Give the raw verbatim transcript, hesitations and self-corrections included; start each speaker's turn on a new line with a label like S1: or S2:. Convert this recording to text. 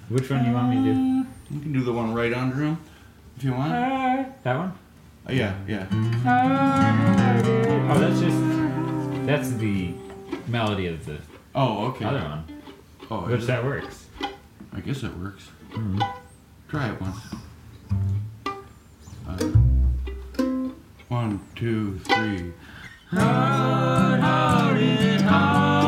S1: Which one do you want me to do?
S2: You can do the one right under him, if you want.
S1: That one?
S2: Uh, yeah, yeah.
S1: Oh, that's just... That's the melody of the
S2: Oh, okay.
S1: other one.
S2: Oh,
S1: Which
S2: is
S1: that
S2: it?
S1: works.
S2: I guess it works.
S1: Mm-hmm.
S2: Try it once. Uh, one, two, three. Hard-hearted heart.